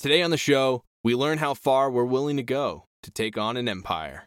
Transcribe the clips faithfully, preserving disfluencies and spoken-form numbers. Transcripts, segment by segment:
Today on the show, we learn how far we're willing to go to take on an empire.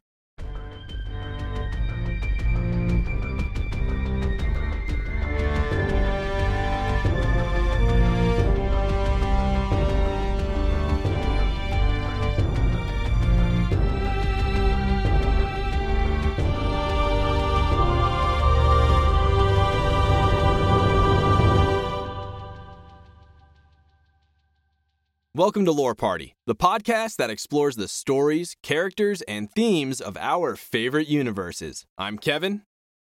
Welcome to Lore Party, the podcast that explores the stories, characters, and themes of our favorite universes. I'm Kevin.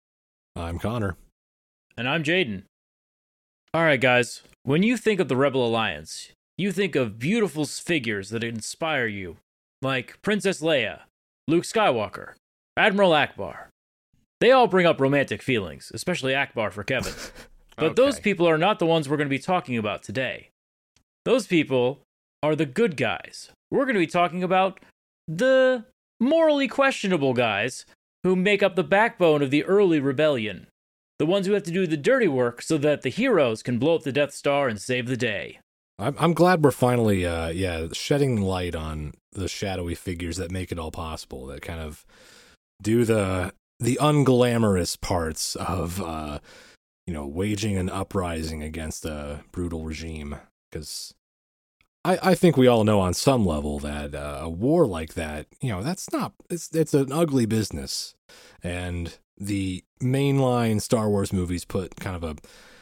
I'm Connor. And I'm Jaden. All right, guys. When you think of the Rebel Alliance, you think of beautiful figures that inspire you, like Princess Leia, Luke Skywalker, Admiral Akbar. They all bring up romantic feelings, especially Akbar for Kevin. But Okay. Those people are not the ones we're going to be talking about today. Those people are the good guys. We're going to be talking about the morally questionable guys who make up the backbone of the early rebellion. The ones who have to do the dirty work so that the heroes can blow up the Death Star and save the day. I'm, I'm glad we're finally, uh, yeah, shedding light on the shadowy figures that make it all possible, that kind of do the the unglamorous parts of, uh, you know, waging an uprising against a brutal regime. Because I, I think we all know on some level that uh, a war like that, you know, that's not, it's it's an ugly business. And the mainline Star Wars movies put kind of a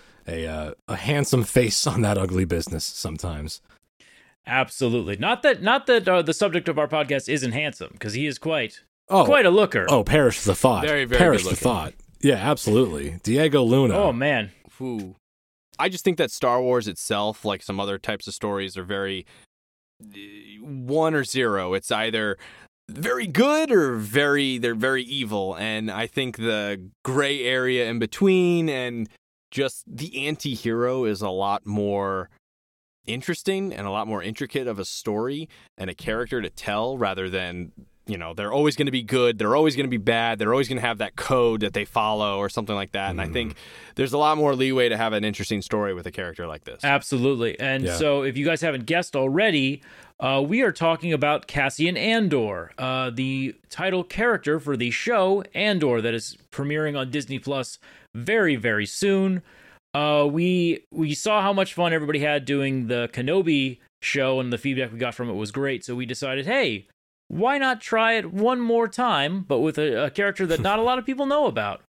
a uh, a handsome face on that ugly business sometimes. Absolutely. Not that not that uh, the subject of our podcast isn't handsome, because he is quite Oh, quite a looker. Oh, perish the thought. Very, very perish good the looking. thought. Yeah, absolutely. Diego Luna. Oh, man. Ooh. I just think that Star Wars itself, like some other types of stories, are very uh, one or zero. It's either very good or very they're very evil, and I think the gray area in between and just the anti-hero is a lot more interesting and a lot more intricate of a story and a character to tell, rather than, you know, they're always going to be good, they're always going to be bad, they're always going to have that code that they follow or something like that. And Mm. I think there's a lot more leeway to have an interesting story with a character like this. Absolutely. And Yeah. so if you guys haven't guessed already, uh, we are talking about Cassian Andor, uh, the title character for the show Andor that is premiering on Disney Plus very, very soon. Uh, we we saw how much fun everybody had doing the Kenobi show, and the feedback we got from it was great. So we decided, hey, why not try it one more time, but with a, a character that not a lot of people know about?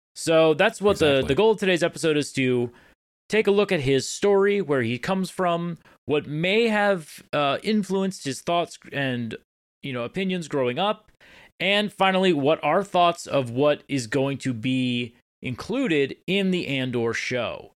So that's what Exactly. the, the goal of today's episode is, to take a look at his story, where he comes from, what may have uh, influenced his thoughts and, you know, opinions growing up, and finally, what our thoughts of what is going to be included in the Andor show.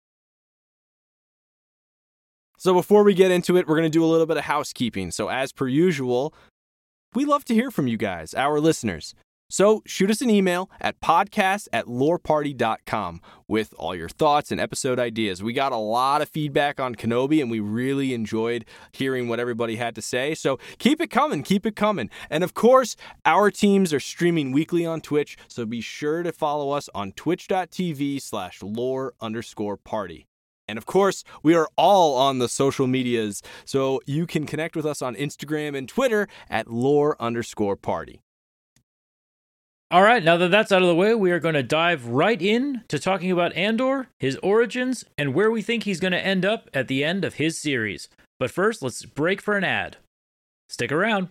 So before we get into it, we're going to do a little bit of housekeeping. So as per usual, we love to hear from you guys, our listeners. So shoot us an email at podcast at loreparty dot com with all your thoughts and episode ideas. We got a lot of feedback on Kenobi, and we really enjoyed hearing what everybody had to say. So keep it coming, keep it coming. And of course, our teams are streaming weekly on Twitch, so be sure to follow us on twitch.tv slash lore underscore party. And of course, we are all on the social medias, so you can connect with us on Instagram and Twitter at lore underscore party. All right, now that that's out of the way, we are going to dive right in to talking about Andor, his origins, and where we think he's going to end up at the end of his series. But first, let's break for an ad. Stick around.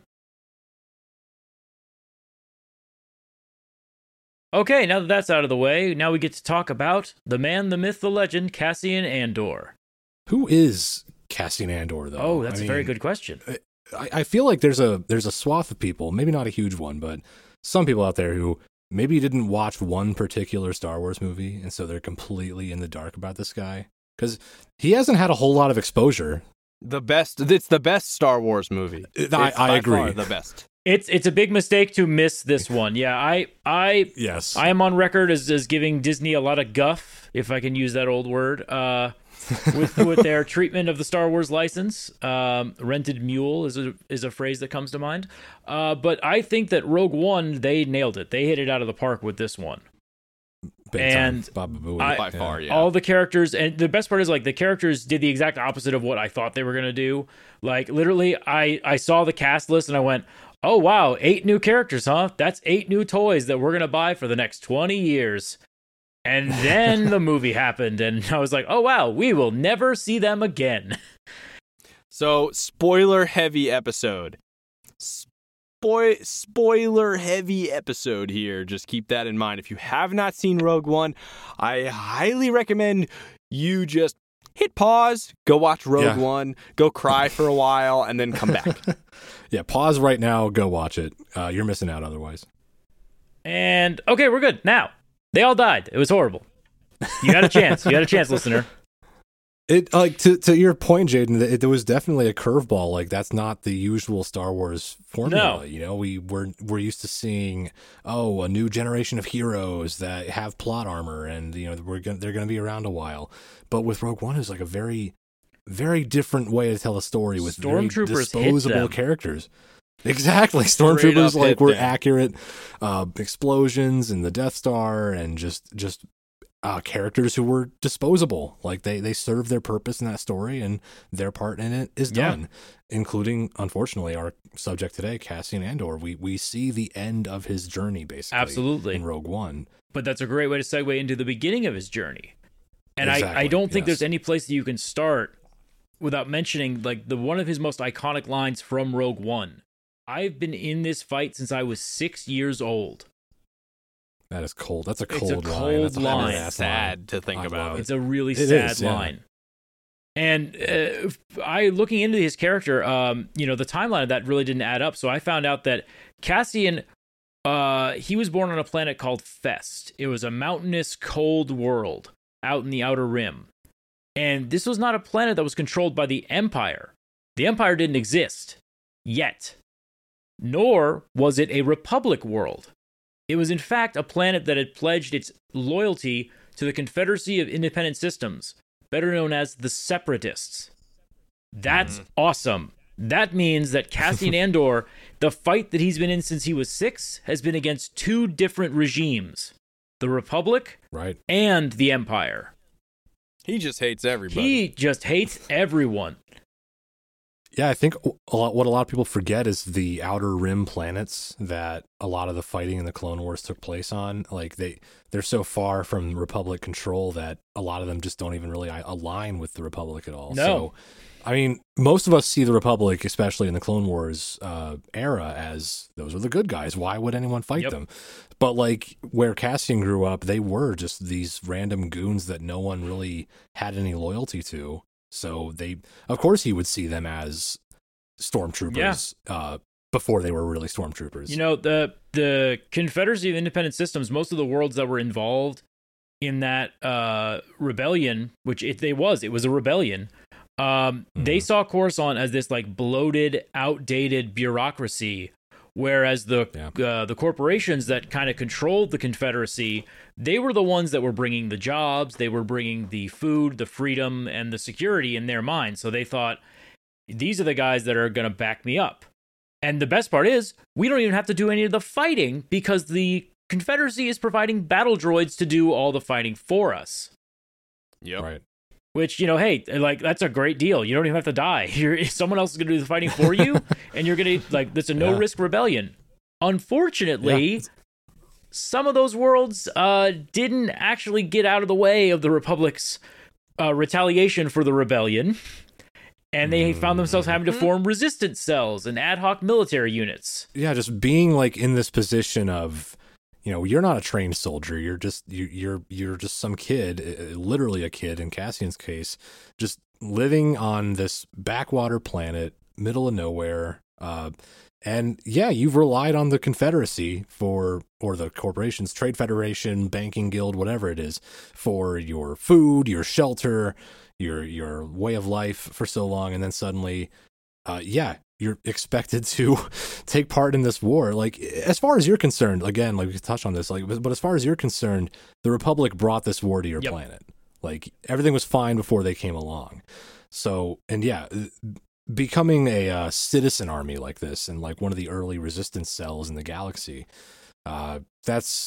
Okay, now that that's out of the way, now we get to talk about the man, the myth, the legend, Cassian Andor. Who is Cassian Andor, though? Oh, that's I a very mean, good question. I, I feel like there's a there's a swath of people, maybe not a huge one, but some people out there who maybe didn't watch one particular Star Wars movie, and so they're completely in the dark about this guy. Because he hasn't had a whole lot of exposure. The best, it's the best Star Wars movie. It's I, I by agree. far the best. It's it's a big mistake to miss this one. Yeah, I I Yes. I am on record as, as giving Disney a lot of guff, if I can use that old word, uh, with with their treatment of the Star Wars license. Um, rented mule is a is a phrase that comes to mind. Uh, but I think that Rogue One, they nailed it. They hit it out of the park with this one. Big and time. Baba Booey, I- by yeah. far, yeah. all the characters, and the best part is like the characters did the exact opposite of what I thought they were gonna do. Like literally, I I saw the cast list and I went, oh wow, eight new characters, huh? That's eight new toys that we're gonna buy for the next twenty years. And then the movie happened, and I was like, oh wow, we will never see them again. So, spoiler heavy episode. Spoil spoiler heavy episode here. Just keep that in mind. If you have not seen Rogue One, I highly recommend you just hit pause, go watch Rogue Yeah. One, go cry for a while, and then come back. Yeah, pause right now, go watch it. Uh, you're missing out otherwise. And okay, we're good. Now, they all died. It was horrible. You had a chance. You had a chance, listener. It like to to your point, Jaden. It, there was definitely a curveball. Like that's not the usual Star Wars formula. No. You know, we we're we're used to seeing oh a new generation of heroes that have plot armor, and you know we're gonna, they're going to be around a while. But with Rogue One, it's like a very very different way to tell a story with very Stormtroopers hit disposable them. characters. Exactly, Straight stormtroopers up like hit were them. accurate, uh, explosions and the Death Star, and just just uh, characters who were disposable. Like they they serve their purpose in that story, and their part in it is Yeah. done. Including, unfortunately, our subject today, Cassian Andor. We we see the end of his journey basically, Absolutely. in Rogue One. But that's a great way to segue into the beginning of his journey. And I, I Exactly, don't think yes. there's any place that you can start without mentioning like the one of his most iconic lines from Rogue One. I've been in this fight since I was six years old. That is cold. That's a It's a cold line. cold That's a line. hard It's ass sad line. to think I about. love It's a really It sad is, yeah. line. And uh, I, looking into his character, um, you know, the timeline of that really didn't add up. So I found out that Cassian, uh, he was born on a planet called Fest. It was a mountainous, cold world out in the Outer Rim. And this was not a planet that was controlled by the Empire. The Empire didn't exist yet. Nor was it a Republic world. It was, in fact, a planet that had pledged its loyalty to the Confederacy of Independent Systems, better known as the Separatists. That's Mhm. awesome. That means that Cassian Andor, the fight that he's been in since he was six, has been against two different regimes, the Republic Right. and the Empire. He just hates everybody. He just hates everyone. Yeah, I think a lot, what a lot of people forget is the Outer Rim planets that a lot of the fighting in the Clone Wars took place on. Like they, they're so far from Republic control that a lot of them just don't even really align with the Republic at all. No. So, I mean, most of us see the Republic, especially in the Clone Wars uh, era, as those are the good guys. Why would anyone fight Yep. them? But like where Cassian grew up, they were just these random goons that no one really had any loyalty to. So they, of course, he would see them as stormtroopers uh, before they were really stormtroopers. You know, the the Confederacy of Independent Systems, most of the worlds that were involved in that uh, rebellion, which it they was, it was a rebellion. Um, They Mhm. saw Coruscant as this like bloated, outdated bureaucracy, whereas the Yeah. uh, the corporations that kind of controlled the Confederacy, they were the ones that were bringing the jobs, they were bringing the food, the freedom, and the security in their minds. So they thought, these are the guys that are going to back me up. And the best part is, we don't even have to do any of the fighting because the Confederacy is providing battle droids to do all the fighting for us. Yep. right. Which, you know, hey, like, that's a great deal. You don't even have to die. You're, someone else is going to do the fighting for you, and you're going to, like, that's a no risk rebellion. Unfortunately, Yeah. some of those worlds uh, didn't actually get out of the way of the Republic's uh, retaliation for the rebellion. And they found themselves having to form resistance cells and ad hoc military units. Yeah, just being like in this position of, you know, you're not a trained soldier. You're just you, you're you're just some kid, uh, literally a kid in Cassian's case, just living on this backwater planet, middle of nowhere. Uh, and yeah, you've relied on the Confederacy for, or the corporations, Trade Federation, Banking Guild, whatever it is, for your food, your shelter, your your way of life for so long, and then suddenly, uh, yeah, you're expected to take part in this war. Like, as far as you're concerned, again, like we could touch on this, like, but, but as far as you're concerned, the Republic brought this war to your Yep. planet. Like, everything was fine before they came along. So, and yeah, becoming a uh, citizen army like this, and like one of the early resistance cells in the galaxy, uh, that's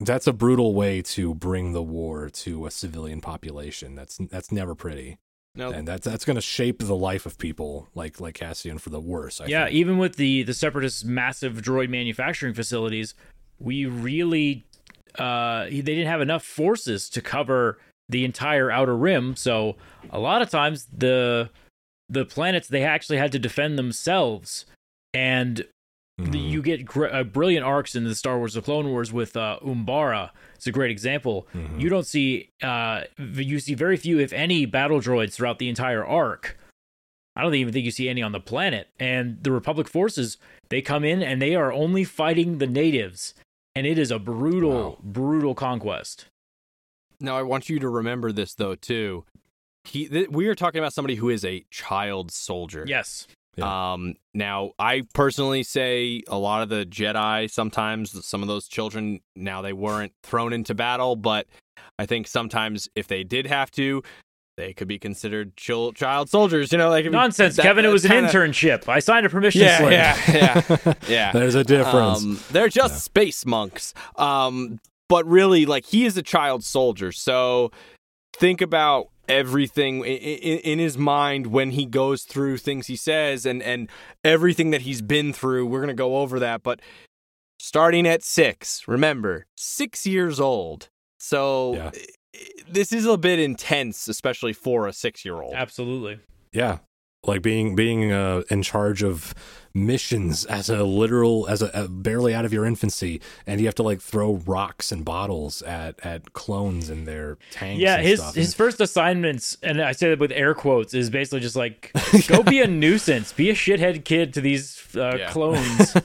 That's a brutal way to bring the war to a civilian population. That's that's never pretty. No, and that's that's going to shape the life of people like like Cassian for the worse. I yeah, think. even with the the Separatists' massive droid manufacturing facilities, we really uh, they didn't have enough forces to cover the entire outer rim. So a lot of times the the planets they actually had to defend themselves, and Mm-hmm. the, you get gr- uh, brilliant arcs in the Star Wars: The Clone Wars with uh, Umbara. It's a great example. Mm-hmm. You don't see uh, you see very few, if any, battle droids throughout the entire arc. I don't even think you see any on the planet. And the Republic forces, they come in and they are only fighting the natives, and it is a brutal, Wow. brutal conquest. Now, I want you to remember this, though, too. He, th- we are talking about somebody who is a child soldier. Yes. Yeah. Um, now, I personally say a lot of the Jedi, sometimes some of those children, now they weren't thrown into battle, but I think sometimes if they did have to, they could be considered chil- child soldiers. You know, like Nonsense, that, Kevin. It was kinda... an internship. I signed a permission yeah, slip. Yeah, yeah, yeah. There's a difference. Um, they're just Yeah. space monks. Um, but really, like, he is a child soldier. So think about everything in, in, in his mind when he goes through things he says and, and everything that he's been through. We're going to go over that. But starting at six, remember, six years old. So Yeah. this is a bit intense, especially for a six-year-old. Absolutely. Yeah, like being being uh, in charge of missions as a literal as a, a barely out of your infancy, and you have to like throw rocks and bottles at at clones in their tanks. Yeah, and his stuff. his first assignments, and I say that with air quotes, is basically just like, go be a nuisance, be a shithead kid to these uh, Yeah. clones.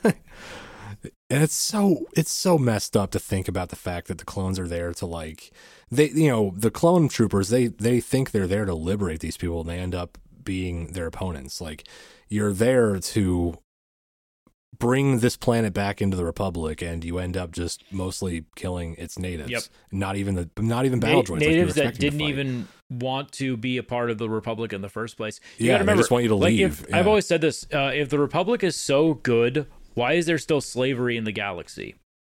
And it's so it's so messed up to think about the fact that the clones are there to like they you know the clone troopers they they think they're there to liberate these people, and they end up being their opponents. Like, you're there to bring this planet back into the Republic, and you end up just mostly killing its natives. Yep. Not even the not even battle Na- droids. like you were natives that expecting to didn't fight. even want to be a part of the Republic in the first place. You Yeah, gotta they remember, just want you to like, leave. If, Yeah. I've always said this: uh, if the Republic is so good, why is there still slavery in the galaxy?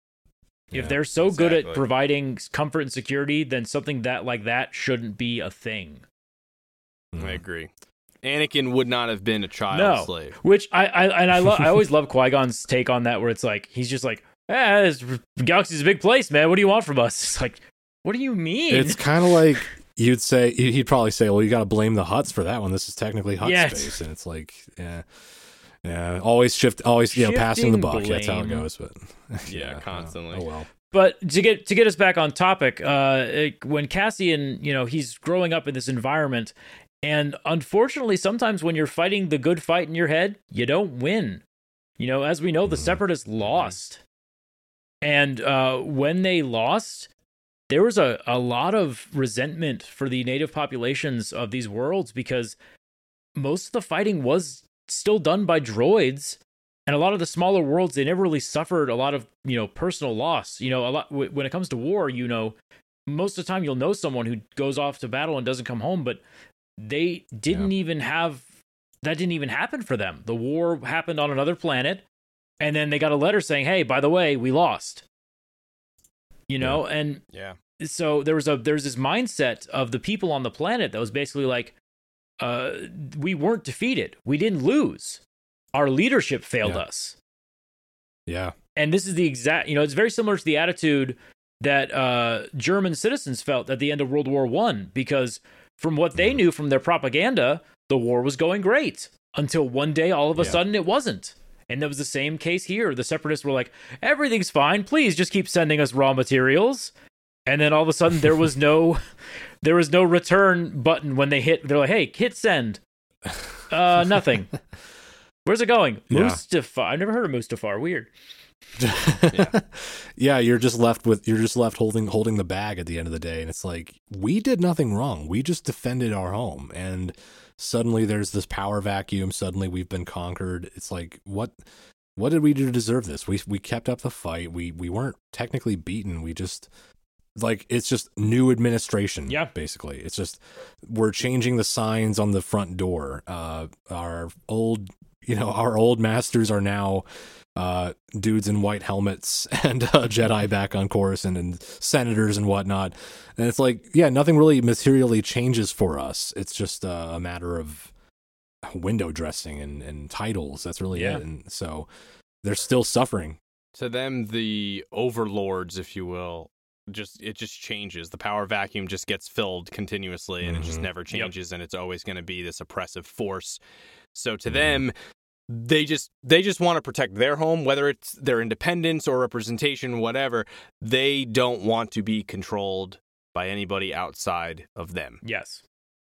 If Yeah, they're so good at exactly. providing comfort and security, then something that like that shouldn't be a thing. Mhm. I agree. Anakin would not have been a child No. slave. Which I, I and I love. I always love Qui-Gon's take on that, where it's like he's just like, "Ah, this galaxy's a big place, man. What do you want from us?" It's like, what do you mean? It's kind of like you'd say he'd probably say, "Well, you got to blame the Hutts for that one. This is technically Hutt Yeah. space," and it's like, yeah, yeah, always shift, always you know, passing the buck. Shifting That's how it blame. goes. But Yeah, constantly. Oh well. But to get to get us back on topic, uh, it- when Cassian, you know, he's growing up in this environment, and unfortunately, sometimes when you're fighting the good fight in your head, you don't win. You know, as we know, the Mhm. Separatists lost, and uh, when they lost, there was a, a lot of resentment for the native populations of these worlds, because most of the fighting was still done by droids. And a lot of the smaller worlds, they never really suffered a lot of, you know, personal loss. You know, a lot w- when it comes to war, you know, most of the time you'll know someone who goes off to battle and doesn't come home, but they didn't even have, that didn't even happen for them. The war happened on another planet, and then they got a letter saying, hey, by the way, we lost. You know, and Yeah. so there was a there's this mindset of the people on the planet that was basically like, uh, we weren't defeated. We didn't lose. Our leadership failed Yeah. us. Yeah. And this is the exact, you know, it's very similar to the attitude that uh, German citizens felt at the end of World War One, because from what they Mhm. knew from their propaganda, the war was going great until one day, all of a Yeah. sudden, it wasn't. And that was the same case here. The Separatists were like, everything's fine. Please just keep sending us raw materials. And then all of a sudden, there was no, there was no return button when they hit. They're like, hey, hit send. Uh, nothing. Where's it going? Yeah. Mustafar. I've never heard of Mustafar. Weird. yeah. yeah, you're just left with you're just left holding holding the bag at the end of the day, and it's like, we did nothing wrong. We just defended our home, and suddenly there's this power vacuum. Suddenly we've been conquered. It's like, what what did we do to deserve this? We we kept up the fight. We we weren't technically beaten. We just like it's just new administration. Yeah. basically, it's just we're changing the signs on the front door. Uh, our old you know, our old masters are now uh, dudes in white helmets and uh, Jedi back on Coruscant and senators and whatnot. And it's like, yeah, nothing really materially changes for us. It's just uh, a matter of window dressing and, and titles. That's really Yeah. it. And so they're still suffering. To them, the overlords, if you will, just it just changes. The power vacuum just gets filled continuously, and it just Mhm. never changes, and it's always going to be this oppressive force. So to Mhm. them, they just they just want to protect their home, whether it's their independence or representation, whatever. They don't want to be controlled by anybody outside of them. Yes.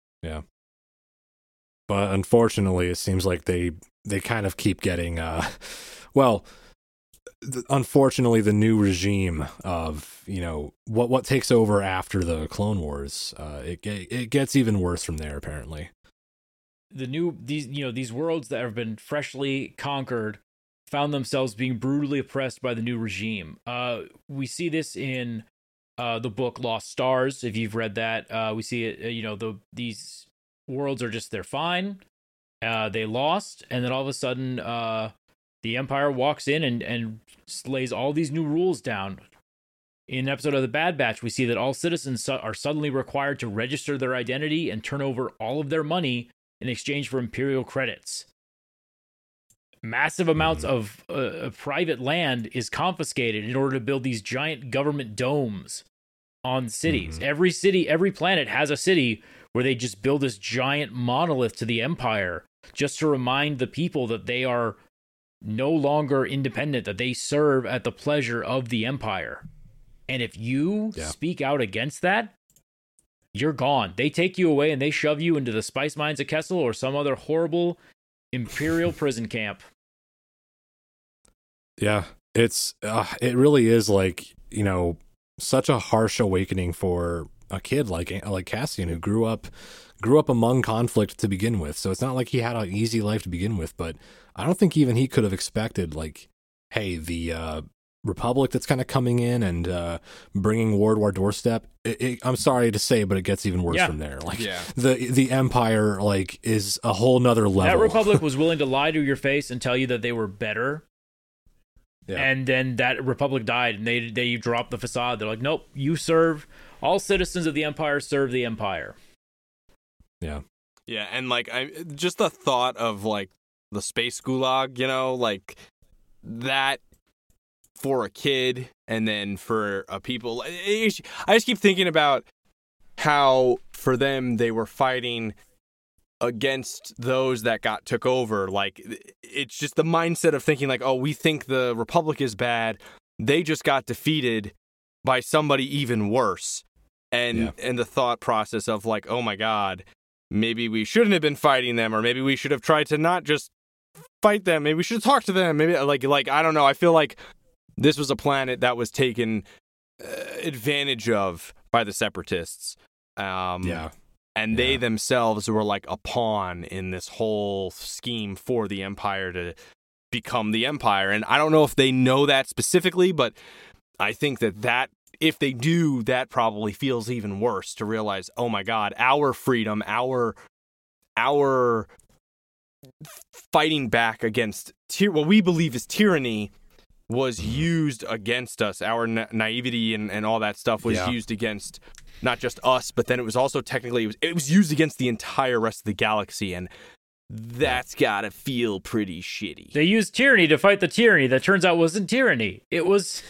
But unfortunately, it seems like they they kind of keep getting, uh, well, th- unfortunately, the new regime of, you know, what what takes over after the Clone Wars, uh, it ge- it gets even worse from there, apparently. The new these you know these worlds that have been freshly conquered found themselves being brutally oppressed by the new regime. Uh, we see this in uh, the book Lost Stars. If you've read that, uh, we see it. Uh, you know the these worlds are just they're fine. Uh, they lost, and then all of a sudden, uh, the Empire walks in and and lays all these new rules down. In an episode of The Bad Batch, we see that all citizens su- are suddenly required to register their identity and turn over all of their money in exchange for Imperial credits. Massive amounts Mm-hmm. of uh, private land is confiscated in order to build these giant government domes on cities. Mhm. Every city, every planet has a city where they just build this giant monolith to the Empire just to remind the people that they are no longer independent, that they serve at the pleasure of the Empire. And if you Yeah. speak out against that, you're gone. They take you away and they shove you into the spice mines of Kessel or some other horrible Imperial prison camp. Yeah, it's uh, it really is like, you know, such a harsh awakening for a kid like like Cassian, who grew up grew up among conflict to begin with. So it's not like he had an easy life to begin with, but I don't think even he could have expected, like, hey, the uh, Republic that's kind of coming in and uh, bringing war to our doorstep. It, it, I'm sorry to say, but it gets even worse Yeah. from there. Like Yeah. the the Empire, like, is a whole nother level. That Republic was willing to lie to your face and tell you that they were better. Yeah. And then that Republic died and they they dropped the facade. They're like, nope, you serve, all citizens of the Empire serve the Empire. yeah. Yeah, and like I just the thought of like the space gulag, you know, like that for a kid and then for a people. I just keep thinking about how for them they were fighting against those that got took over. Like it's just the mindset of thinking like, oh, we think the Republic is bad. They just got defeated by somebody even worse. And Yeah. and the thought process of like, oh my God, maybe we shouldn't have been fighting them, or maybe we should have tried to not just fight them. Maybe we should have talked to them. Maybe like like I don't know. I feel like this was a planet that was taken uh, advantage of by the Separatists. Um, Yeah. And they Yeah. themselves were like a pawn in this whole scheme for the Empire to become the Empire. And I don't know if they know that specifically, but I think that that if they do, that probably feels even worse to realize, oh my God, our freedom, our our fighting back against tyr- what we believe is tyranny was used against us. Our na- naivety and, and all that stuff was Yeah. used against not just us, but then it was also technically, it was, it was used against the entire rest of the galaxy. And that's gotta feel pretty shitty. They used tyranny to fight the tyranny that turns out wasn't tyranny. It was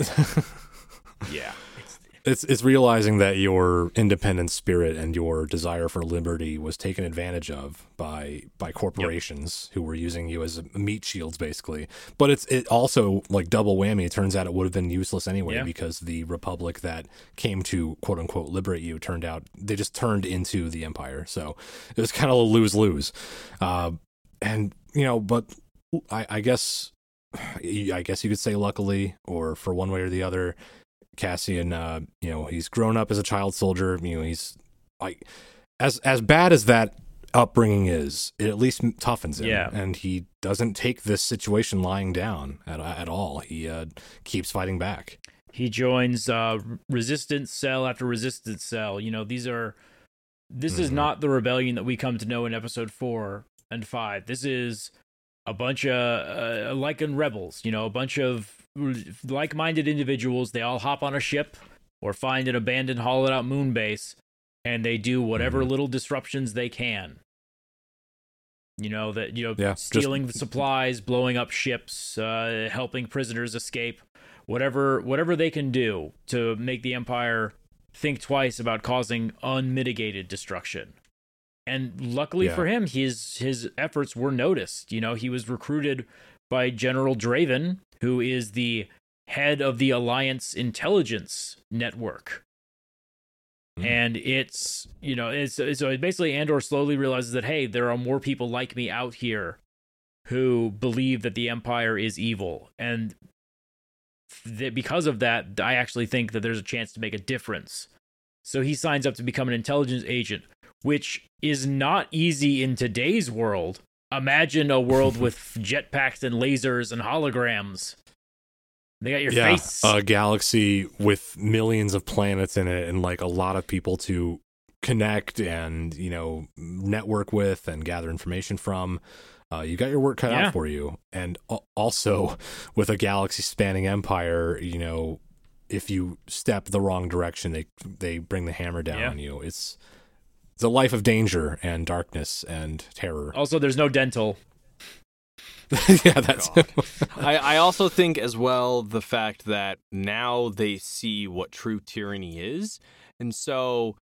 Yeah. It's it's realizing that your independent spirit and your desire for liberty was taken advantage of by by corporations who were using you as meat shields, basically. But it's it also like double whammy. It turns out it would have been useless anyway, Yeah. because the Republic that came to quote unquote liberate you turned out they just turned into the Empire. So it was kind of a lose lose. Uh, and you know, but I, I guess I guess you could say luckily, or for one way or the other, Cassian, uh, you know, he's grown up as a child soldier. You know, he's like as as bad as that upbringing is, it at least toughens him. Yeah. And he doesn't take this situation lying down at at all. He uh, keeps fighting back. he joins uh resistance cell after resistance cell. You know, these are this is Mhm. not the rebellion that we come to know in episode four and five. This is a bunch of uh, Lycan rebels, you know, a bunch of like-minded individuals. They all hop on a ship or find an abandoned, hollowed-out moon base, and they do whatever mm-hmm. little disruptions they can. You know, that you know, yeah, stealing just... supplies, blowing up ships, uh, helping prisoners escape, whatever whatever they can do to make the Empire think twice about causing unmitigated destruction. And luckily yeah. for him, his his efforts were noticed. You know, he was recruited by General Draven, who is the head of the Alliance intelligence network. Mm. And it's, you know, it's, so basically Andor slowly realizes that, hey, there are more people like me out here who believe that the Empire is evil. And th- because of that, I actually think that there's a chance to make a difference. So he signs up to become an intelligence agent, which is not easy in today's world. Imagine a world with jetpacks and lasers and holograms. They got your yeah, face. A galaxy with millions of planets in it and like a lot of people to connect and, you know, network with and gather information from. Uh, you got your work cut yeah. out for you. And also with a galaxy spanning empire, you know, if you step the wrong direction, they they bring the hammer down yeah. on you. It's it's a life of danger and darkness and terror. Also, there's no dental. yeah, that's. I, I also think as well the fact that now they see what true tyranny is, and so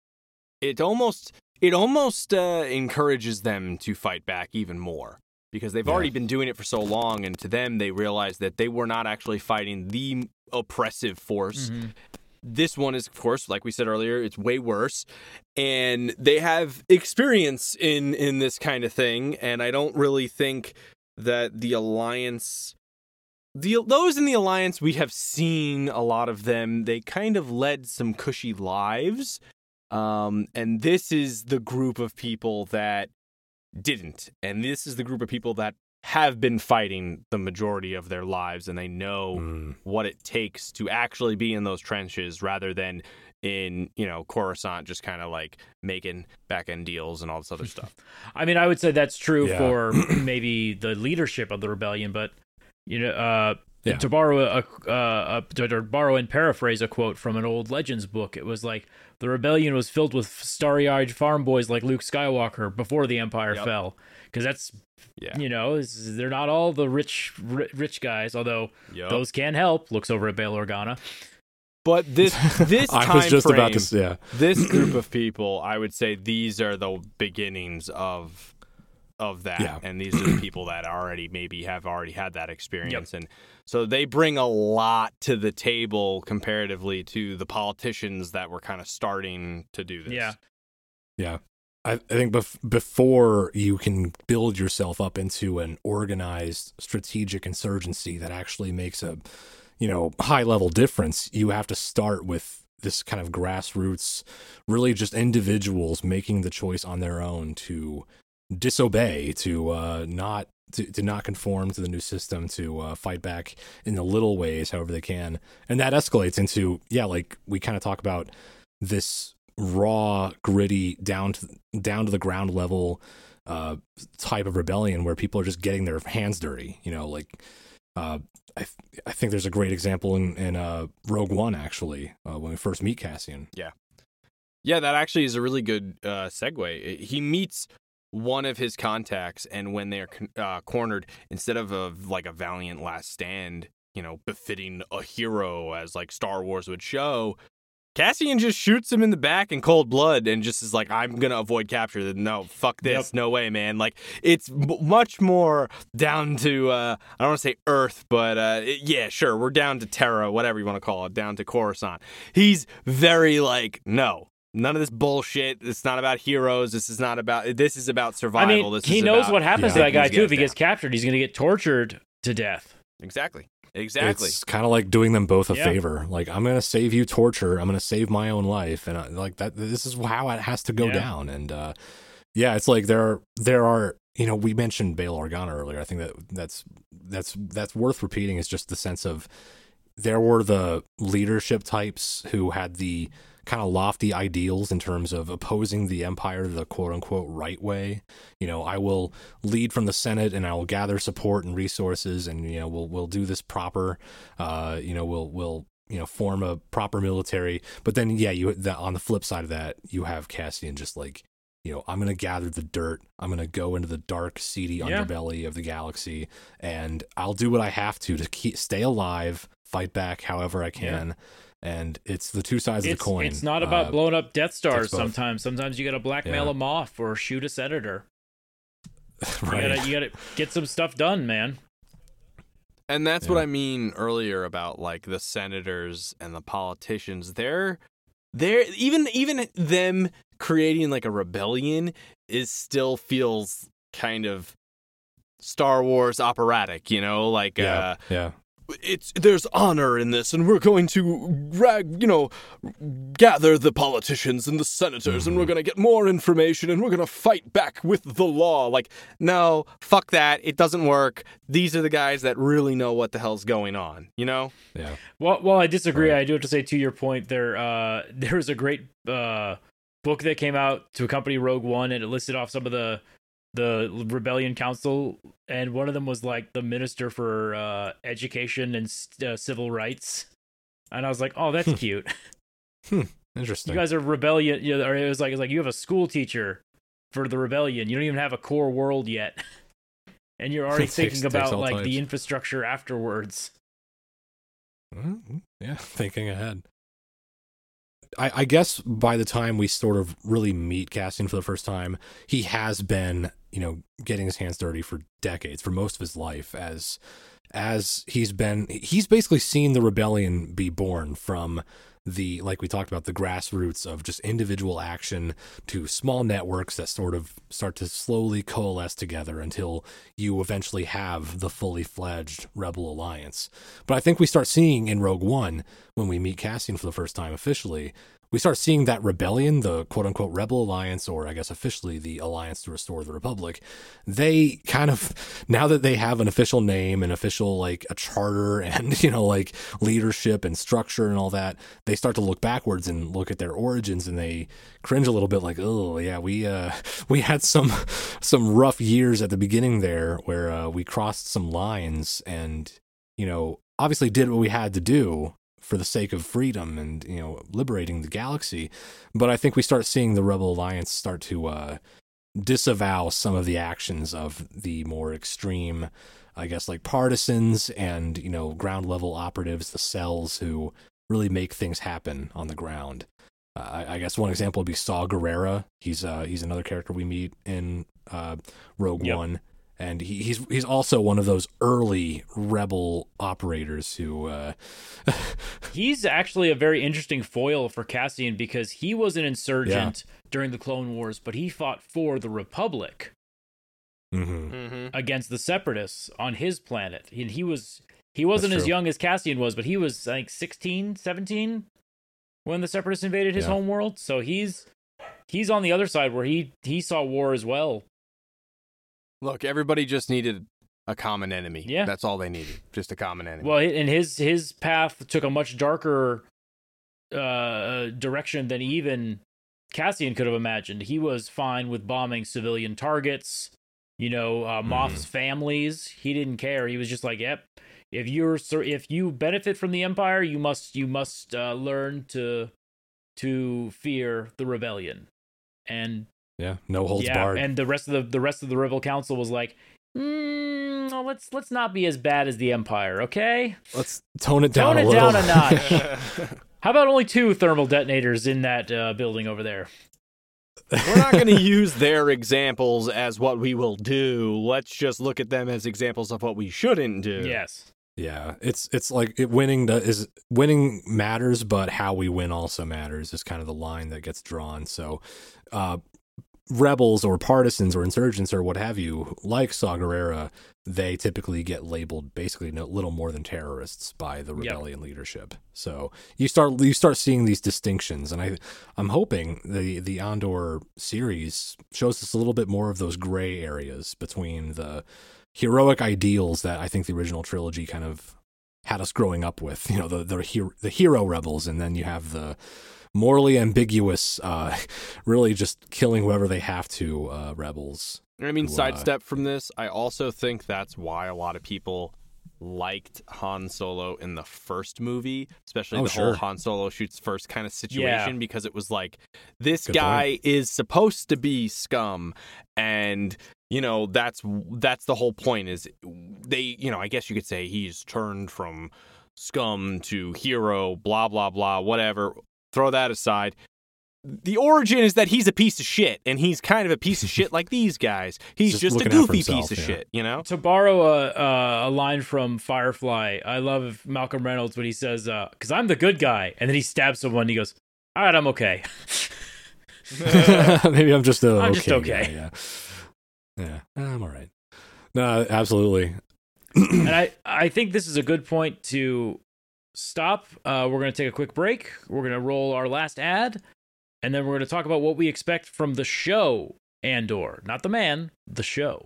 it almost it almost uh, encourages them to fight back even more. Because they've yeah. already been doing it for so long, and to them, they realize that they were not actually fighting the oppressive force. Mm-hmm. This one is, of course, like we said earlier, it's way worse. And they have experience in, in this kind of thing, and I don't really think that the Alliance... The, those in the Alliance, we have seen a lot of them. They kind of led some cushy lives, um, and this is the group of people that didn't. And this is the group of people that have been fighting the majority of their lives, and they know mm. what it takes to actually be in those trenches rather than in, you know, Coruscant just kind of like making back-end deals and all this other stuff. I mean, I would say that's true yeah. for maybe the leadership of the rebellion, but, you know, uh, yeah. to borrow a, uh, a to borrow and paraphrase a quote from an old Legends book, it was like, the rebellion was filled with starry-eyed farm boys like Luke Skywalker before the Empire yep. fell. Because that's, yeah. you know, they're not all the rich rich guys, although yep. those can help. Looks over at Bail Organa. But this this time I was just frame, about to, yeah. this group of people, I would say these are the beginnings of of that. Yeah. And these are the people that already maybe have already had that experience. Yep. And so they bring a lot to the table comparatively to the politicians that were kind of starting to do this. Yeah. Yeah. I, I think bef- before you can build yourself up into an organized strategic insurgency that actually makes a, you know, high level difference, you have to start with this kind of grassroots, really just individuals making the choice on their own to disobey, to uh, not to, to not conform to the new system, to uh, fight back in the little ways, however they can. And that escalates into, yeah, like we kind of talk about this raw, gritty, down to down to the ground level uh, type of rebellion where people are just getting their hands dirty. You know, like uh, I th- I think there's a great example in in uh, Rogue One actually uh, when we first meet Cassian. Yeah, yeah, that actually is a really good uh, segue. He meets one of his contacts, and when they're uh, cornered, instead of a like a valiant last stand, you know, befitting a hero as like Star Wars would show, Cassian just shoots him in the back in cold blood and just is like, I'm going to avoid capture. No, fuck this. Yep. No way, man. Like, it's b- much more down to, uh, I don't want to say Earth, but uh, it, yeah, sure, we're down to Terra, whatever you want to call it, down to Coruscant. He's very like, no. None of this bullshit. It's not about heroes. This is not about, this is about survival. I mean, this he is knows about, what happens yeah, to that guy, too. If he down. gets captured, he's going to get tortured to death. Exactly. Exactly. It's kind of like doing them both a yeah. favor. Like, I'm going to save you torture. I'm going to save my own life. And I, like that, this is how it has to go yeah. down. And uh, yeah, it's like there are, there are, you know, we mentioned Bail Organa earlier. I think that that's, that's, that's worth repeating is just the sense of there were the leadership types who had the kind of lofty ideals in terms of opposing the Empire the quote-unquote right way. You know, I will lead from the Senate, and I will gather support and resources, and, you know, we'll we'll do this proper. Uh, you know, we'll we'll you know form a proper military. But then, yeah, you the, on the flip side of that, you have Cassian just like, you know, I'm going to gather the dirt. I'm going to go into the dark, seedy yeah. underbelly of the galaxy, and I'll do what I have to to keep, stay alive, fight back however I can. Yeah. And it's the two sides it's, of the coin. It's not about uh, blowing up Death Stars sometimes. Sometimes you got to blackmail yeah. them off or shoot a senator. Right. You gotta, you gotta get some stuff done, man. And that's yeah. what I mean earlier about like the senators and the politicians. They're they're even even them creating like a rebellion is still feels kind of Star Wars operatic, you know, like yeah, uh, yeah. It's there's honor in this, and we're going to rag, you know, gather the politicians and the senators, mm-hmm. and we're going to get more information, and we're going to fight back with the law. Like, no, fuck that. It doesn't work. These are the guys that really know what the hell's going on, you know? Yeah. Well, well, I disagree. Right. I do have to say, to your point, there, uh, there was a great uh, book that came out to accompany Rogue One, and it listed off some of the the Rebellion Council, and one of them was like the Minister for uh, Education and uh, Civil Rights, and I was like, oh, that's cute. Hmm. Interesting. You guys are rebellion. You know, or it was like, it's like you have a school teacher for the rebellion. You don't even have a core world yet, and you're already thinking takes, about takes like types. the infrastructure afterwards. Mm-hmm. Yeah, thinking ahead. I, I guess by the time we sort of really meet Cassian for the first time, he has been, you know, getting his hands dirty for decades, for most of his life, as as he's been, he's basically seen the rebellion be born from the, like we talked about, the grassroots of just individual action to small networks that sort of start to slowly coalesce together until you eventually have the fully fledged Rebel Alliance. But I think we start seeing in Rogue One, when we meet Cassian for the first time officially, we start seeing that rebellion, the quote-unquote Rebel Alliance, or I guess officially the Alliance to Restore the Republic, they kind of, now that they have an official name, an official, like, a charter and, you know, like, leadership and structure and all that, they start to look backwards and look at their origins, and they cringe a little bit like, oh, yeah, we uh, we had some some rough years at the beginning there where uh, we crossed some lines and, you know, obviously did what we had to do for the sake of freedom and, you know, liberating the galaxy. But I think we start seeing the Rebel Alliance start to uh, disavow some of the actions of the more extreme, I guess, like partisans and, you know, ground level operatives, the cells who really make things happen on the ground. Uh, I, I guess one example would be Saw Gerrera. He's uh, he's another character we meet in uh, Rogue yep. One. And he, he's he's also one of those early rebel operators who... Uh... He's actually a very interesting foil for Cassian because he was an insurgent yeah. during the Clone Wars, but he fought for the Republic mm-hmm. Mm-hmm. against the Separatists on his planet. He, he, was, he wasn't as young as Cassian was, but he was, I think, sixteen, seventeen when the Separatists invaded his yeah. home world. So he's he's on the other side where he, he saw war as well. Look, everybody just needed a common enemy. Yeah. That's all they needed. Just a common enemy. Well, and his his path took a much darker uh, direction than even Cassian could have imagined. He was fine with bombing civilian targets, you know, uh, Moff's mm. families. He didn't care. He was just like, yep, if you're if you benefit from the Empire, you must you must uh, learn to to fear the rebellion. And yeah, no holds yeah, barred. And the rest of the the rest of the Rebel Council was like, mm, well, let's let's not be as bad as the Empire, okay? Let's tone it down tone a it little. down a notch. How about only two thermal detonators in that uh, building over there? We're not going to use their examples as what we will do. Let's just look at them as examples of what we shouldn't do. Yes. Yeah, it's it's like it, winning the, is winning matters, but how we win also matters is kind of the line that gets drawn. So, uh, rebels or partisans or insurgents or what have you, like Saw Gerrera, they typically get labeled basically no little more than terrorists by the rebellion yep. leadership. So you start you start seeing these distinctions, and I I'm hoping the the Andor series shows us a little bit more of those gray areas between the heroic ideals that I think the original trilogy kind of had us growing up with. You know, the the hero, the hero rebels, and then you have the morally ambiguous, uh, really just killing whoever they have to, uh, rebels. I mean, who, sidestep uh, from this, I also think that's why a lot of people liked Han Solo in the first movie, especially oh, the sure. whole Han Solo shoots first kind of situation, yeah. because it was like, this Good guy point. is supposed to be scum, and you know that's that's the whole point. Is they, you know, I guess you could say he's turned from scum to hero, blah blah blah, whatever. Throw that aside. The origin is that he's a piece of shit, and he's kind of a piece of shit like these guys. He's just, just a goofy himself, piece of yeah. shit, you know? To borrow a, a, a line from Firefly, I love Malcolm Reynolds when he says, uh, because I'm the good guy, and then he stabs someone, and he goes, all right, I'm okay. Maybe I'm just a I'm okay just okay. Guy, yeah. Yeah, I'm all right. No, absolutely. And I, I think this is a good point to stop. Uh, we're going to take a quick break. We're going to roll our last ad. And then we're going to talk about what we expect from the show Andor. Not the man, the show.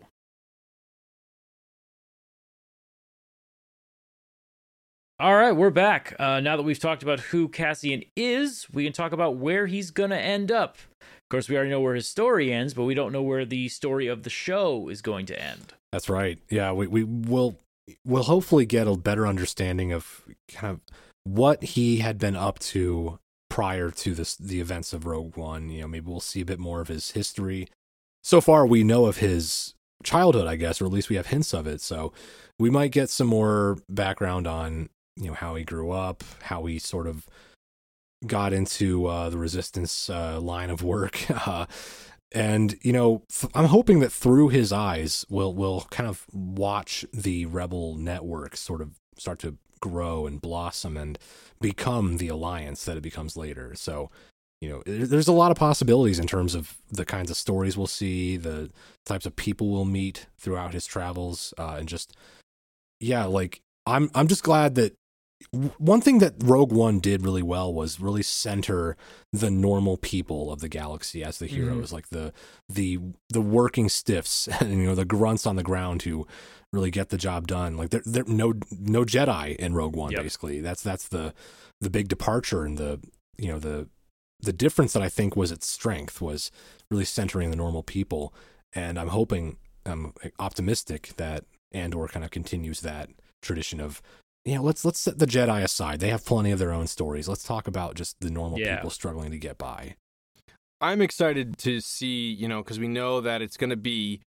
All right, we're back. Uh, now that we've talked about who Cassian is, we can talk about where he's going to end up. Of course, we already know where his story ends, but we don't know where the story of the show is going to end. That's right. Yeah, we, we will we'll hopefully get a better understanding of kind of what he had been up to prior to this, the events of Rogue One. You know, maybe we'll see a bit more of his history. So far, we know of his childhood, I guess, or at least we have hints of it. So we might get some more background on, you know, how he grew up, how he sort of got into uh, the Resistance uh, line of work. Uh, and, you know, th- I'm hoping that through his eyes, we'll, we'll kind of watch the Rebel network sort of start to grow and blossom and become the alliance that it becomes later. So, you know, there's a lot of possibilities in terms of the kinds of stories we'll see, the types of people we'll meet throughout his travels, uh, and just, yeah, like, I'm I'm just glad that one thing that Rogue One did really well was really center the normal people of the galaxy as the heroes, mm-hmm. like the the the working stiffs and, you know, the grunts on the ground who really get the job done. Like there there no no Jedi in Rogue One. Yep. Basically. That's that's the the big departure, and the, you know, the the difference that I think was its strength was really centering the normal people. And I'm hoping, I'm optimistic that Andor kind of continues that tradition of, you know, let's let's set the Jedi aside. They have plenty of their own stories. Let's talk about just the normal yeah. people struggling to get by. I'm excited to see, you know, because we know that it's going to be,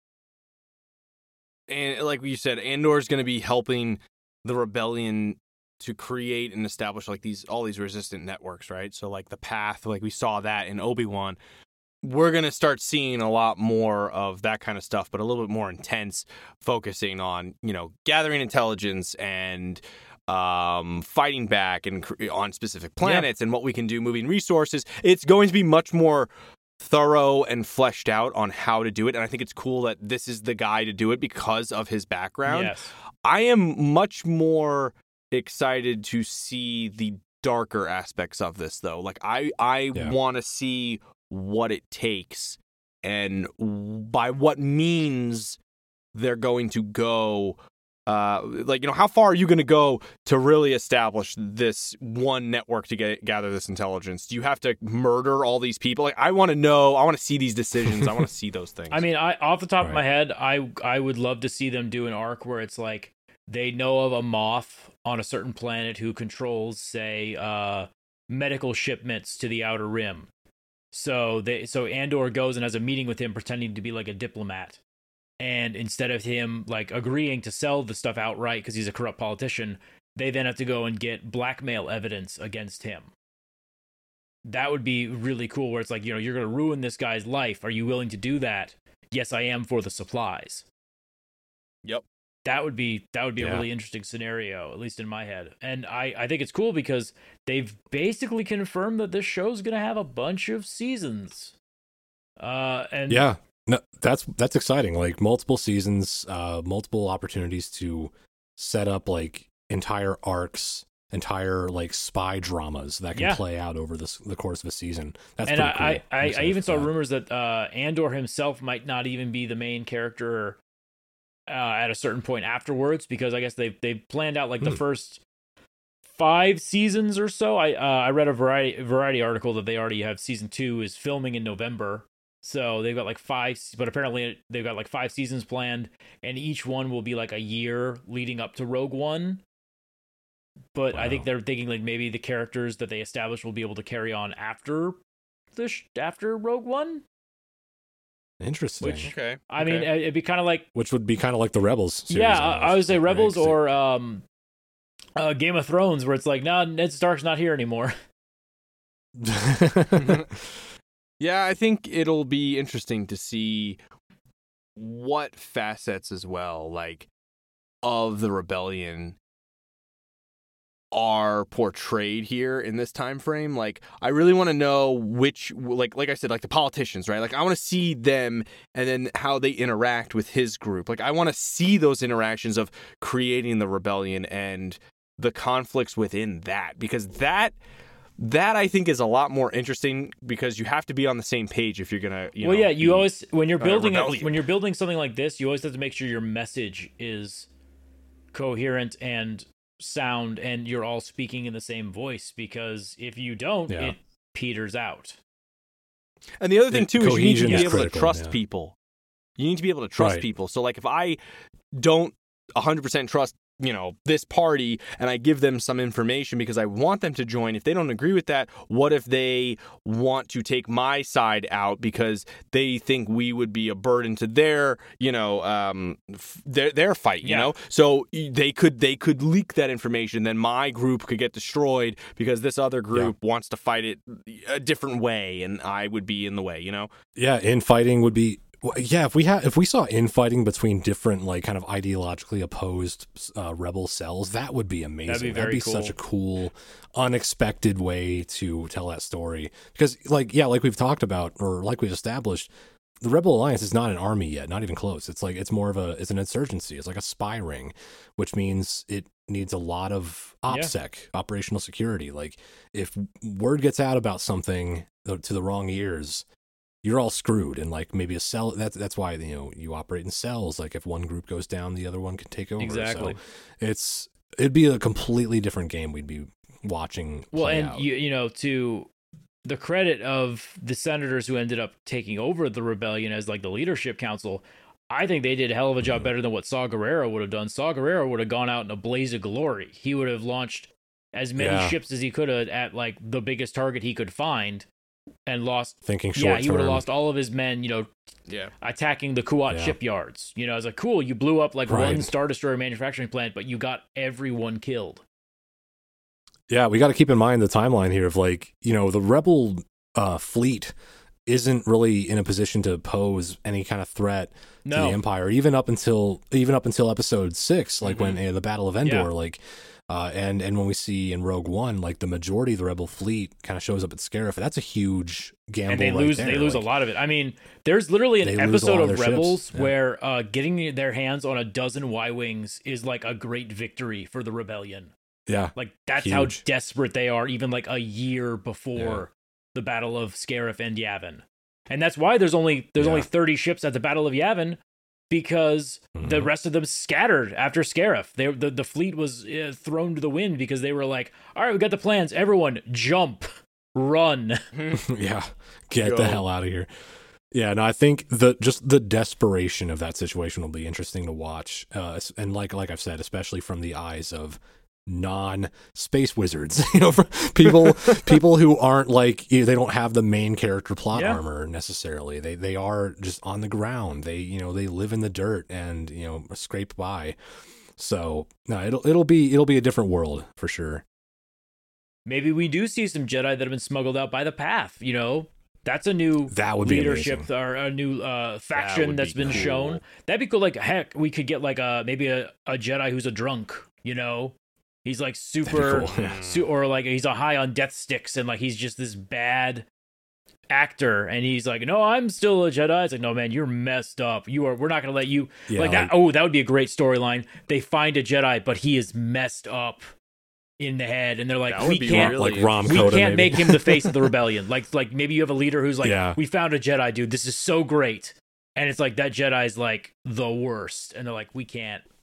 and like you said, Andor is going to be helping the rebellion to create and establish like these all these resistant networks, right? So like the path, like we saw that in Obi-Wan. We're going to start seeing a lot more of that kind of stuff, but a little bit more intense, focusing on, you know, gathering intelligence and um, fighting back and cre- on specific planets, yeah. and what we can do, moving resources. It's going to be much more thorough and fleshed out on how to do it. And I think it's cool that this is the guy to do it because of his background. Yes. I am much more excited to see the darker aspects of this, though. Like, I, I yeah. want to see what it takes and by what means they're going to go. Uh, like, you know, how far are you going to go to really establish this one network to get, gather this intelligence? Do you have to murder all these people? Like, I want to know. I want to see these decisions. I want to see those things. I mean, I off the top right. of my head, I I would love to see them do an arc where it's like they know of a Moff on a certain planet who controls, say, uh, medical shipments to the Outer Rim. So they so Andor goes and has a meeting with him, pretending to be like a diplomat. And instead of him like agreeing to sell the stuff outright because he's a corrupt politician, they then have to go and get blackmail evidence against him. That would be really cool, where it's like, you know, you're going to ruin this guy's life. Are you willing to do that? Yes, I am, for the supplies. Yep. That would be that would be yeah. a really interesting scenario, at least in my head. And I, I think it's cool because they've basically confirmed that this show's going to have a bunch of seasons. Uh, and yeah. No, that's that's exciting. Like multiple seasons, uh, multiple opportunities to set up like entire arcs, entire like spy dramas that can yeah. play out over this, the course of a season. That's and pretty cool. I, I, I even saw that. rumors that uh, Andor himself might not even be the main character uh, at a certain point afterwards, because I guess they've they've planned out like hmm. the first five seasons or so. I uh, I read a variety variety article that they already have season two is filming in November. So they've got like five, but apparently they've got like five seasons planned, and each one will be like a year leading up to Rogue One. But wow. I think they're thinking like maybe the characters that they established will be able to carry on after the sh- after Rogue One. Interesting. Which, okay. I okay. mean, it'd be kind of like which would be kind of like the Rebels series. Yeah, almost, I would say Rebels right? or um, uh, Game of Thrones, where it's like, nah, Ned Stark's not here anymore. Yeah, I think it'll be interesting to see what facets as well, like, of the rebellion are portrayed here in this time frame. Like, I really want to know which, like like I said, like the politicians, right? Like, I want to see them and then how they interact with his group. Like, I want to see those interactions of creating the rebellion and the conflicts within that, because that that I think is a lot more interesting, because you have to be on the same page if you're gonna you well know, yeah you be, always when you're building uh, a, when you're building something like this, you always have to make sure your message is coherent and sound and you're all speaking in the same voice, because if you don't yeah. it peters out. And the other thing too is you need to be able critical, to trust yeah. people. You need to be able to trust right. people. So like if I don't one hundred percent trust, you know, this party, and I give them some information because I want them to join, if they don't agree with that, what if they want to take my side out because they think we would be a burden to their, you know, um, f- their their fight, you yeah. know? So they could they could leak that information, then my group could get destroyed because this other group yeah. wants to fight it a different way, and I would be in the way, you know? Yeah, infighting would be Yeah, if we had, if we saw infighting between different, like, kind of ideologically opposed uh, rebel cells, that would be amazing. That'd be, very That'd be cool. such a cool, unexpected way to tell that story. Because, like, yeah, like we've talked about, or like we've established, the Rebel Alliance is not an army yet, not even close. It's like it's more of a, it's an insurgency. It's like a spy ring, which means it needs a lot of OPSEC, yeah. operational security. Like, if word gets out about something to the wrong ears, you're all screwed. And like maybe a cell, that's that's why, you know, you operate in cells. Like if one group goes down, the other one can take over. Exactly. So it's it'd be a completely different game we'd be watching. Well, and out. you you know, to the credit of the senators who ended up taking over the rebellion as like the leadership council, I think they did a hell of a job mm-hmm. better than what Saw Gerrera would have done. Saw Gerrera would have gone out in a blaze of glory. He would have launched as many yeah. ships as he could have at like the biggest target he could find. And lost thinking short yeah he would have term. lost all of his men, you know, yeah attacking the Kuat yeah. shipyards. You know, it's like, cool, you blew up like right. one Star Destroyer manufacturing plant, but you got everyone killed. Yeah, we got to keep in mind the timeline here of like, you know, the rebel uh fleet isn't really in a position to pose any kind of threat no. to the Empire, even up until even up until episode six, like mm-hmm. when uh, the Battle of Endor, yeah. like Uh, and and when we see in Rogue One, like the majority of the Rebel fleet kind of shows up at Scarif, that's a huge gamble. And they right lose, there. they lose like, a lot of it. I mean, there's literally an episode of, of Rebels yeah. where uh, getting their hands on a dozen Y-wings is like a great victory for the rebellion. Yeah, like that's huge. how desperate they are, even like a year before yeah. the Battle of Scarif and Yavin, and that's why there's only there's yeah. only thirty ships at the Battle of Yavin. Because mm-hmm. the rest of them scattered after Scarif. They, the, the fleet was uh, thrown to the wind because they were like, all right, we got the plans. Everyone, jump, run. yeah, get Go. the hell out of here. Yeah, no, I think the just the desperation of that situation will be interesting to watch. Uh, and like like I've said, especially from the eyes of non-space wizards, you know, for people people who aren't like, you know, they don't have the main character plot yeah. armor necessarily. They they are just on the ground. They, you know, they live in the dirt and, you know, scrape by. So no, it'll it'll be it'll be a different world for sure. Maybe we do see some Jedi that have been smuggled out by the Path. You know, that's a new that would leadership be or a new uh, faction that that's be been cool. shown. That'd be cool. Like heck, we could get like a maybe a, a Jedi who's a drunk. You know. He's like super, cool. yeah. su- or like he's a high on death sticks, and like he's just this bad actor, and he's like, "No, I'm still a Jedi." It's like, "No, man, you're messed up. You are. We're not gonna let you yeah, like that." like, Oh, that would be a great storyline. They find a Jedi, but he is messed up in the head, and they're like, That would "We be can't, really like Rom we Coda, can't maybe. make him the face of the rebellion." Like, like maybe you have a leader who's like, Yeah. "We found a Jedi, dude. This is so great," and it's like that Jedi's like the worst, and they're like, "We can't."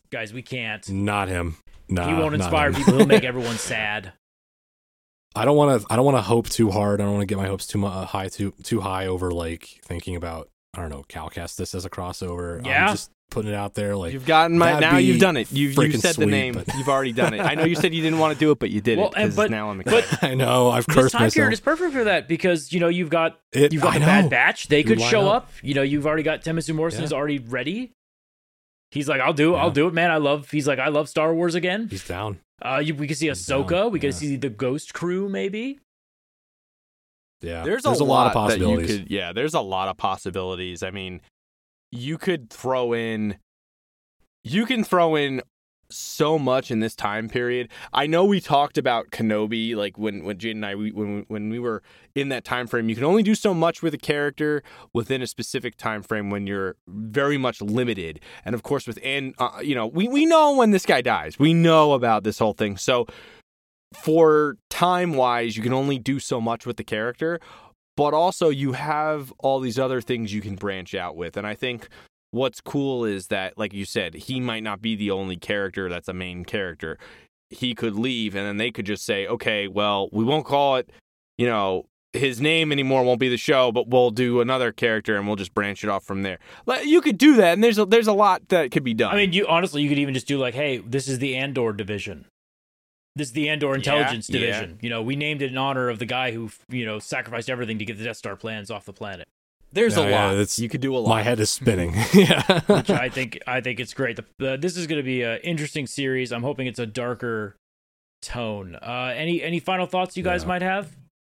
Guys, we can't. Not him. Nah, he won't not inspire him. people. He'll make everyone sad. I don't want to. I don't want to hope too hard. I don't want to get my hopes too mu- high, too too high over like thinking about. I don't know. Cal Kestis as a crossover. Yeah. I'm just putting it out there. Like you've gotten my now. You've done it. You've you said sweet, the name. But... You've already done it. I know you said you didn't want to do it, but you did well, it. And, but now I'm but I know I've cursed this time myself. period is perfect for that because you know you've got it, you've got I the know. Bad Batch. They could Line show up. up. You know, you've already got Temessu Morrison's Yeah. already ready. He's like, I'll do it. Yeah. I'll do it, man. I love. He's like, I love Star Wars again. He's down. Uh, you, we could see He's Ahsoka. down, We could yeah. see the Ghost Crew, maybe. Yeah, There's, there's a, a lot of that you possibilities. could, yeah, there's a lot of possibilities. I mean, you could throw in, you can throw in so much in this time period. I know we talked about Kenobi, like when when Jade and I we, when when we were in that time frame. You can only do so much with a character within a specific time frame when you're very much limited. And of course, with and uh, you know, we we know when this guy dies. We know about this whole thing. So for time wise, you can only do so much with the character, but also you have all these other things you can branch out with. And I think what's cool is that, like you said, he might not be the only character that's a main character. He could leave and then they could just say, okay, well, we won't call it, you know, his name anymore won't be the show, but we'll do another character and we'll just branch it off from there. You could do that, and there's a, there's a lot that could be done. I mean, you honestly, you could even just do like, hey, this is the Andor division. This is the Andor Intelligence yeah, Division. Yeah. You know, we named it in honor of the guy who, you know, sacrificed everything to get the Death Star plans off the planet. There's Yeah, a yeah, lot. it's- You could do a lot. My head is spinning. yeah. Which I think I think it's great. The, the, this is going to be an interesting series. I'm hoping it's a darker tone. Uh, any any final thoughts you guys Yeah. might have?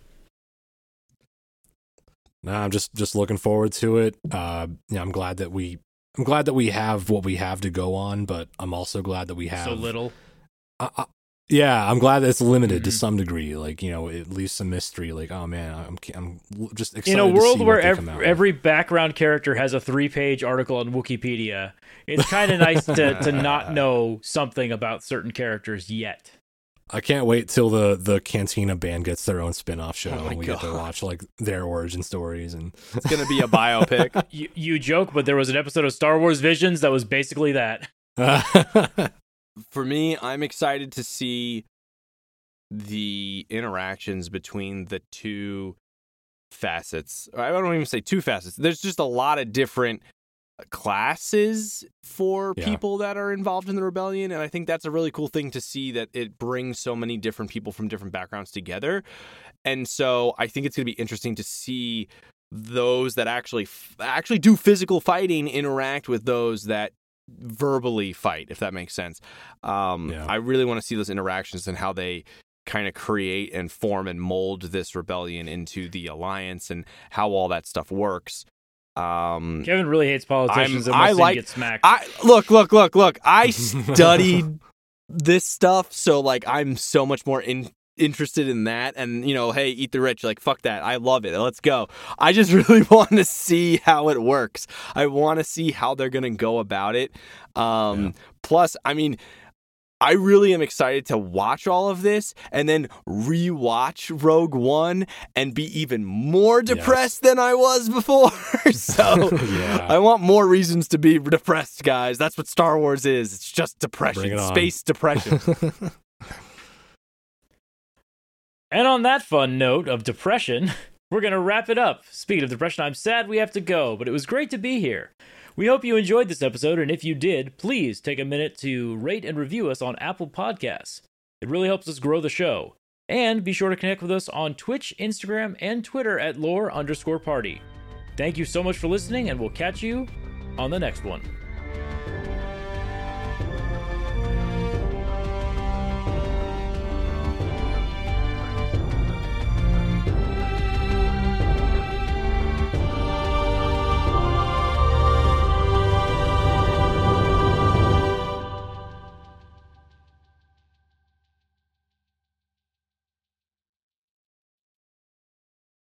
Nah, I'm just just looking forward to it. Uh, yeah, I'm glad that we I'm glad that we have what we have to go on, but I'm also glad that we have So little. I, I, yeah, I'm glad that it's limited Mhm. to some degree. Like, you know, at least some mystery. Like, oh man, I'm I'm just excited In a to world see where what they ev- come out with. every background character has a three-page article on Wikipedia, it's kind of nice to, to not know something about certain characters yet. I can't wait till the the Cantina band gets their own spin-off show Oh my and we get to God. watch like their origin stories and It's going to be a biopic. You, you joke, but there was an episode of Star Wars Visions that was basically that. For me, I'm excited to see the interactions between the two facets. I don't even say two facets. There's just a lot of different classes for Yeah. people that are involved in the rebellion, and I think that's a really cool thing to see, that it brings so many different people from different backgrounds together. And so I think it's going to be interesting to see those that actually f- actually do physical fighting interact with those that verbally fight, if that makes sense. Um, Yeah. I really want to see those interactions and how they kind of create and form and mold this rebellion into the alliance and how all that stuff works. Um, Kevin really hates politicians I'm- unless I they like- get smacked. I look, look, look, look. I studied this stuff, so like I'm so much more in, interested in that. And you know, hey, eat the rich. Like fuck that. I love it. Let's go. I just really want to see how it works. I want to see how they're gonna go about it. Um, Yeah. Plus, I mean. I really am excited to watch all of this and then rewatch Rogue One and be even more depressed than I was before. So Yeah. I want more reasons to be depressed, guys. That's what Star Wars is. It's just depression, Bring it on. space depression. And on that fun note of depression, we're going to wrap it up. Speaking of depression, I'm sad we have to go, but it was great to be here. We hope you enjoyed this episode, and if you did, please take a minute to rate and review us on Apple Podcasts. It really helps us grow the show. And be sure to connect with us on Twitch, Instagram, and Twitter at lore underscore party. Thank you so much for listening, and we'll catch you on the next one.